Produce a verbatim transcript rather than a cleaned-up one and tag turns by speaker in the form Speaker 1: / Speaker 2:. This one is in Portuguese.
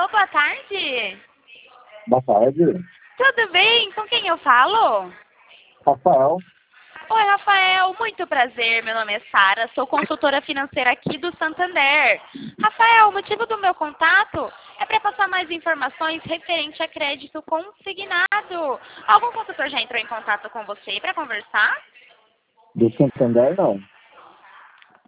Speaker 1: Alô, boa tarde.
Speaker 2: Boa tarde.
Speaker 1: Tudo bem? Com quem eu falo?
Speaker 2: Rafael.
Speaker 1: Oi, Rafael. Muito prazer. Meu nome é Sara. Sou consultora financeira aqui do Santander. Rafael, o motivo do meu contato é para passar mais informações referente a crédito consignado. Algum consultor já entrou em contato com você para conversar?
Speaker 2: Do Santander, não.